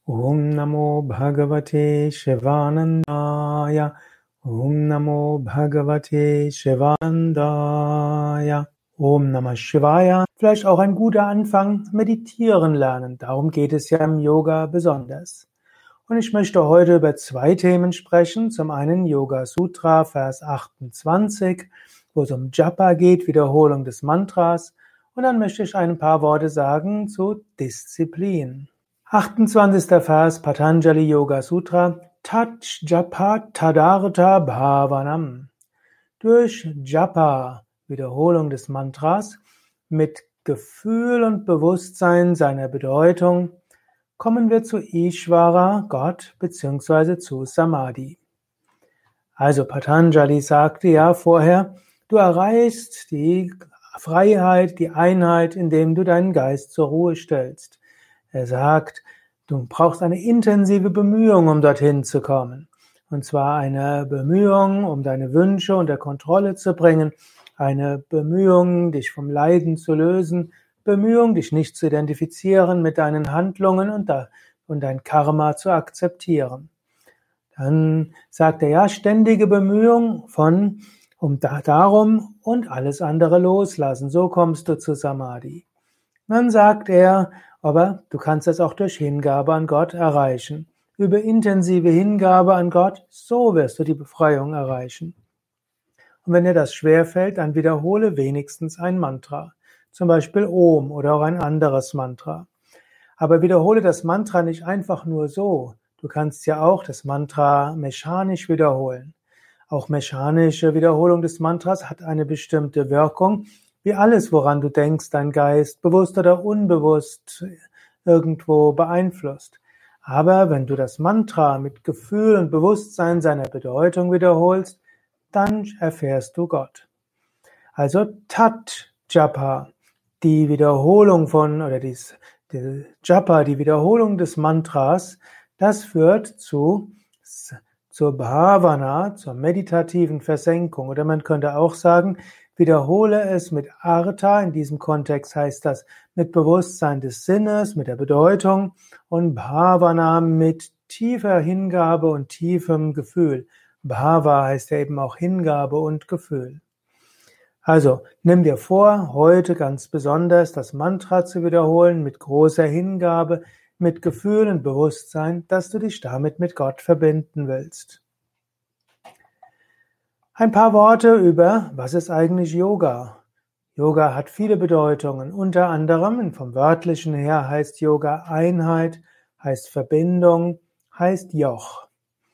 Om Namo Bhagavate Shivanandaya. Om Namo Bhagavate Shivanandaya. Om Namah Shivaya. Vielleicht auch ein guter Anfang, meditieren lernen. Darum geht es ja im Yoga besonders. Und ich möchte heute über zwei Themen sprechen. Zum einen Yoga Sutra, Vers 28, wo es um Japa geht, Wiederholung des Mantras. Und dann möchte ich ein paar Worte sagen zu Disziplin. 28. Vers Patanjali Yoga Sutra Tat Japa Tadartha Bhavanam. Durch Japa, Wiederholung des Mantras, mit Gefühl und Bewusstsein seiner Bedeutung, kommen wir zu Ishvara, Gott, bzw. zu Samadhi. Also Patanjali sagte ja vorher, du erreichst die Freiheit, die Einheit, indem du deinen Geist zur Ruhe stellst. Er sagt, du brauchst eine intensive Bemühung, um dorthin zu kommen. Und zwar eine Bemühung, um deine Wünsche unter Kontrolle zu bringen, eine Bemühung, dich vom Leiden zu lösen, Bemühung, dich nicht zu identifizieren mit deinen Handlungen und dein Karma zu akzeptieren. Dann sagt er ja, ständige Bemühung darum und alles andere loslassen. So kommst du zu Samadhi. Dann sagt er, aber du kannst es auch durch Hingabe an Gott erreichen. Über intensive Hingabe an Gott, so wirst du die Befreiung erreichen. Und wenn dir das schwerfällt, dann wiederhole wenigstens ein Mantra. Zum Beispiel Om oder auch ein anderes Mantra. Aber wiederhole das Mantra nicht einfach nur so. Du kannst ja auch das Mantra mechanisch wiederholen. Auch mechanische Wiederholung des Mantras hat eine bestimmte Wirkung. Wie alles, woran du denkst, dein Geist, bewusst oder unbewusst, irgendwo beeinflusst. Aber wenn du das Mantra mit Gefühl und Bewusstsein seiner Bedeutung wiederholst, dann erfährst du Gott. Also Tat Japa, die Wiederholung die Japa, die Wiederholung des Mantras, das führt zur Bhavana, zur meditativen Versenkung. Oder man könnte auch sagen, wiederhole es mit Artha, in diesem Kontext heißt das mit Bewusstsein des Sinnes, mit der Bedeutung, und Bhavana mit tiefer Hingabe und tiefem Gefühl. Bhava heißt ja eben auch Hingabe und Gefühl. Also, nimm dir vor, heute ganz besonders das Mantra zu wiederholen mit großer Hingabe, mit Gefühl und Bewusstsein, dass du dich damit mit Gott verbinden willst. Ein paar Worte über, was ist eigentlich Yoga? Yoga hat viele Bedeutungen. Unter anderem, vom Wörtlichen her heißt Yoga Einheit, heißt Verbindung, heißt Joch.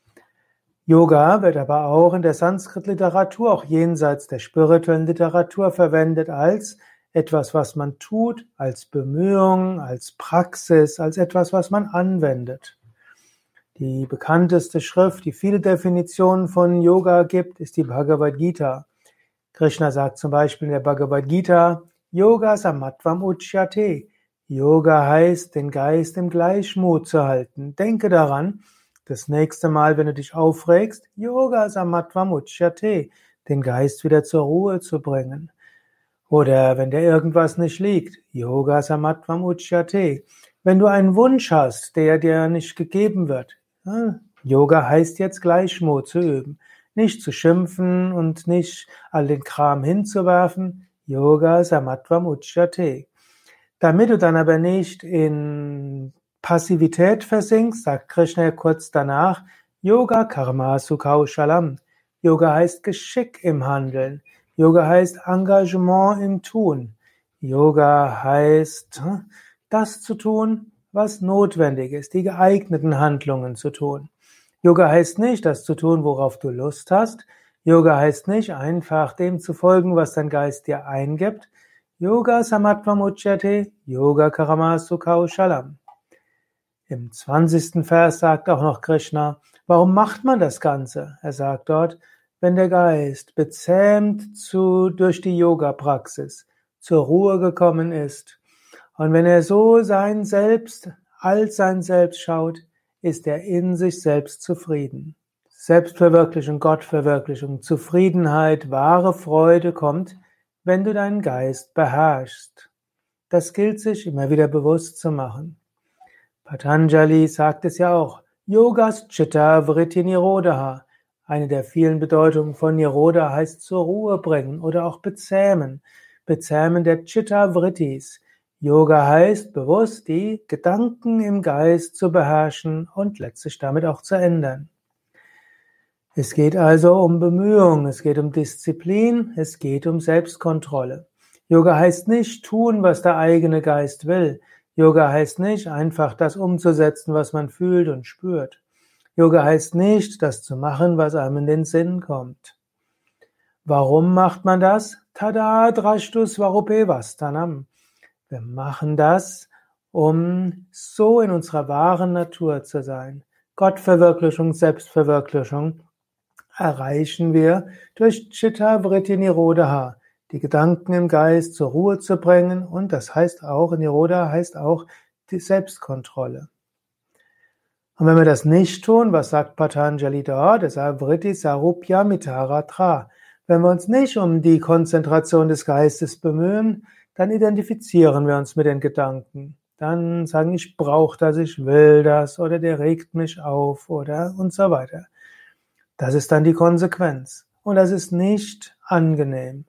Yoga wird aber auch in der Sanskrit-Literatur, auch jenseits der spirituellen Literatur, verwendet als etwas, was man tut, als Bemühung, als Praxis, als etwas, was man anwendet. Die bekannteste Schrift, die viele Definitionen von Yoga gibt, ist die Bhagavad Gita. Krishna sagt zum Beispiel in der Bhagavad Gita, Yoga Samatvam Uchyate. Yoga heißt, den Geist im Gleichmut zu halten. Denke daran, das nächste Mal, wenn du dich aufregst, Yoga Samatvam Uchyate, den Geist wieder zur Ruhe zu bringen. Oder wenn dir irgendwas nicht liegt, Yoga Samatvam Uchyate. Wenn du einen Wunsch hast, der dir nicht gegeben wird, Yoga heißt jetzt Gleichmut zu üben. Nicht zu schimpfen und nicht all den Kram hinzuwerfen. Yoga Samatvam Uchyate. Damit du dann aber nicht in Passivität versinkst, sagt Krishna kurz danach, Yoga Karmasu Kaushalam. Yoga heißt Geschick im Handeln. Yoga heißt Engagement im Tun. Yoga heißt das zu tun, was notwendig ist, die geeigneten Handlungen zu tun. Yoga heißt nicht, das zu tun, worauf du Lust hast. Yoga heißt nicht, einfach dem zu folgen, was dein Geist dir eingibt. Yoga Samatvam Uchyate, Yoga Karmasu Kaushalam. Im 20. Vers sagt auch noch Krishna, warum macht man das Ganze? Er sagt dort, wenn der Geist bezähmt durch die Yoga-Praxis zur Ruhe gekommen ist und wenn er so als sein Selbst schaut, ist er in sich selbst zufrieden. Selbstverwirklichung, Gottverwirklichung, Zufriedenheit, wahre Freude kommt, wenn du deinen Geist beherrschst. Das gilt sich immer wieder bewusst zu machen. Patanjali sagt es ja auch, Yogas Chitta Vritti Nirodha. Eine der vielen Bedeutungen von Nirodha heißt zur Ruhe bringen oder auch bezähmen. Bezähmen der Chitta Vrittis. Yoga heißt bewusst die Gedanken im Geist zu beherrschen und letztlich damit auch zu ändern. Es geht also um Bemühung, es geht um Disziplin, es geht um Selbstkontrolle. Yoga heißt nicht tun, was der eigene Geist will. Yoga heißt nicht einfach das umzusetzen, was man fühlt und spürt. Yoga heißt nicht das zu machen, was einem in den Sinn kommt. Warum macht man das? Tada drashtu svarupevastanam. Wir machen das, um so in unserer wahren Natur zu sein. Gottverwirklichung, Selbstverwirklichung erreichen wir durch Chitta Vritti Nirodha, die Gedanken im Geist zur Ruhe zu bringen, und das heißt auch, Nirodha heißt auch die Selbstkontrolle. Und wenn wir das nicht tun, was sagt Patanjali dort? Es sagt Vritti Sarupya Mitaratra. Wenn wir uns nicht um die Konzentration des Geistes bemühen, dann identifizieren wir uns mit den Gedanken. Dann sagen, ich brauche das, ich will das, oder der regt mich auf, oder und so weiter. Das ist dann die Konsequenz. Und das ist nicht angenehm.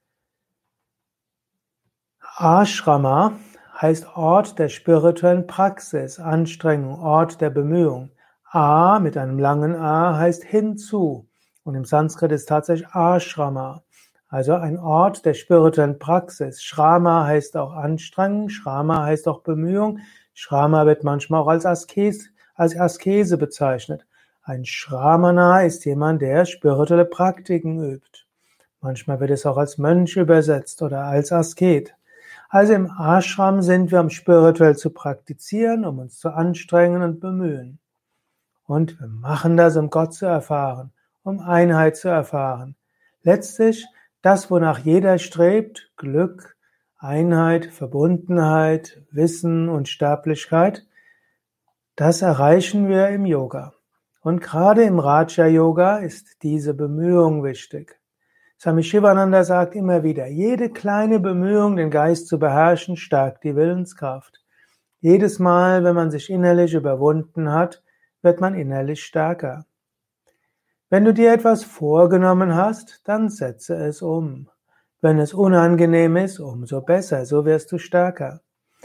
Ashrama heißt Ort der spirituellen Praxis, Anstrengung, Ort der Bemühung. A mit einem langen A heißt hinzu. Und im Sanskrit ist tatsächlich Ashrama. Also ein Ort der spirituellen Praxis. Shrama heißt auch Anstrengung, Shrama heißt auch Bemühung. Shrama wird manchmal auch als Askese bezeichnet. Ein Shramana ist jemand, der spirituelle Praktiken übt. Manchmal wird es auch als Mönch übersetzt oder als Asket. Also im Ashram sind wir, um spirituell zu praktizieren, um uns zu anstrengen und bemühen. Und wir machen das, um Gott zu erfahren, um Einheit zu erfahren. Letztlich das, wonach jeder strebt, Glück, Einheit, Verbundenheit, Wissen und Sterblichkeit, das erreichen wir im Yoga. Und gerade im Raja Yoga ist diese Bemühung wichtig. Swami Shivananda sagt immer wieder, jede kleine Bemühung, den Geist zu beherrschen, stärkt die Willenskraft. Jedes Mal, wenn man sich innerlich überwunden hat, wird man innerlich stärker. Wenn du dir etwas vorgenommen hast, dann setze es um. Wenn es unangenehm ist, umso besser, so wirst du stärker.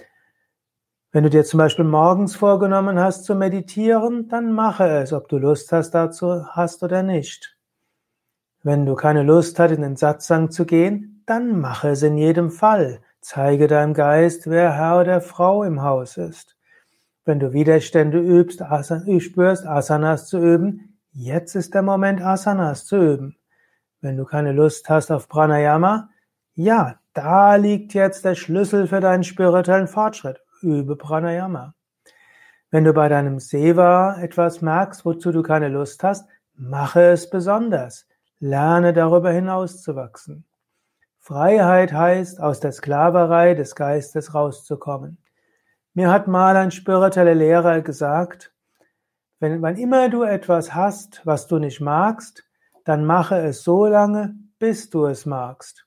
Wenn du dir zum Beispiel morgens vorgenommen hast zu meditieren, dann mache es, ob du Lust dazu hast oder nicht. Wenn du keine Lust hast, in den Satsang zu gehen, dann mache es in jedem Fall. Zeige deinem Geist, wer Herr oder Frau im Haus ist. Wenn du Widerstände spürst, Asanas zu üben, jetzt ist der Moment, Asanas zu üben. Wenn du keine Lust hast auf Pranayama, ja, da liegt jetzt der Schlüssel für deinen spirituellen Fortschritt. Übe Pranayama. Wenn du bei deinem Seva etwas merkst, wozu du keine Lust hast, mache es besonders. Lerne darüber hinauszuwachsen. Freiheit heißt, aus der Sklaverei des Geistes rauszukommen. Mir hat mal ein spiritueller Lehrer gesagt, wann immer du etwas hast, was du nicht magst, dann mache es so lange, bis du es magst,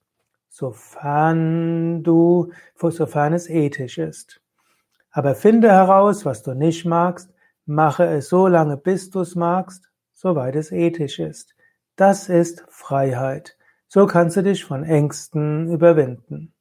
sofern es ethisch ist. Aber finde heraus, was du nicht magst, mache es so lange, bis du es magst, soweit es ethisch ist. Das ist Freiheit. So kannst du dich von Ängsten überwinden.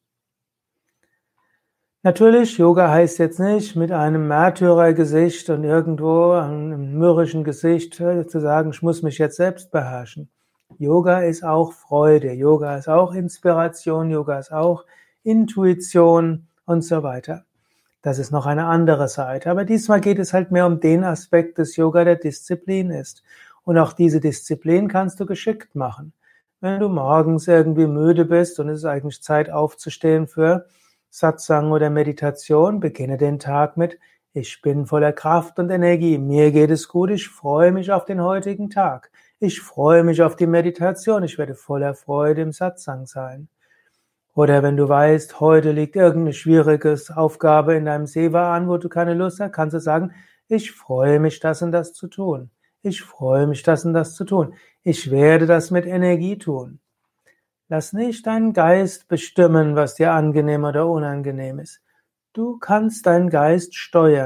Natürlich, Yoga heißt jetzt nicht, mit einem Märtyrergesicht und irgendwo einem mürrischen Gesicht zu sagen, ich muss mich jetzt selbst beherrschen. Yoga ist auch Freude, Yoga ist auch Inspiration, Yoga ist auch Intuition und so weiter. Das ist noch eine andere Seite. Aber diesmal geht es halt mehr um den Aspekt des Yoga, der Disziplin ist. Und auch diese Disziplin kannst du geschickt machen. Wenn du morgens irgendwie müde bist und es ist eigentlich Zeit aufzustehen für Satsang oder Meditation, beginne den Tag mit, ich bin voller Kraft und Energie, mir geht es gut, ich freue mich auf den heutigen Tag. Ich freue mich auf die Meditation, ich werde voller Freude im Satsang sein. Oder wenn du weißt, heute liegt irgendeine schwierige Aufgabe in deinem Seva an, wo du keine Lust hast, kannst du sagen, ich freue mich, das und das zu tun. Ich freue mich, das und das zu tun. Ich werde das mit Energie tun. Lass nicht deinen Geist bestimmen, was dir angenehm oder unangenehm ist. Du kannst deinen Geist steuern.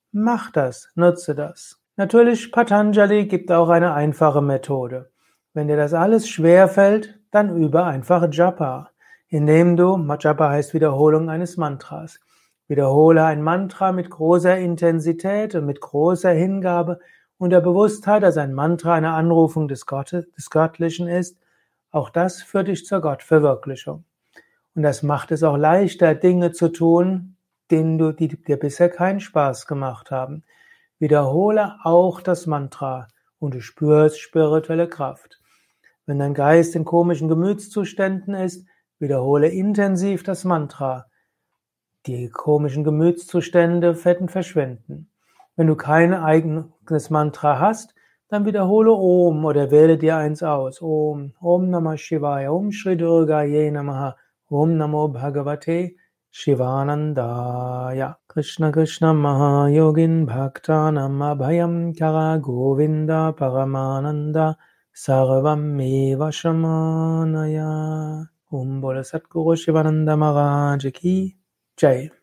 Mach das, nutze das. Natürlich, Patanjali gibt auch eine einfache Methode. Wenn dir das alles schwerfällt, dann übe einfach Japa, indem du, Japa heißt Wiederholung eines Mantras. Wiederhole ein Mantra mit großer Intensität und mit großer Hingabe und der Bewusstheit, dass ein Mantra eine Anrufung des Göttlichen ist. Auch das führt dich zur Gottverwirklichung. Und das macht es auch leichter, Dinge zu tun, die dir bisher keinen Spaß gemacht haben. Wiederhole auch das Mantra und du spürst spirituelle Kraft. Wenn dein Geist in komischen Gemütszuständen ist, wiederhole intensiv das Mantra. Die komischen Gemütszustände werden verschwinden. Wenn du kein eigenes Mantra hast, dann wiederhole Om oder wähle dir eins aus. Om, Om Namah Shivaya, Om Shri Durgaye Namaha, Om Namo Bhagavate Shivanandaya. Krishna Krishna Mahayogin Bhaktanam Abhayam Kara Govinda Paramananda Sarvam Eva Shamanaya. Om Bole Satguru Shivananda Maharaj Ki Jai.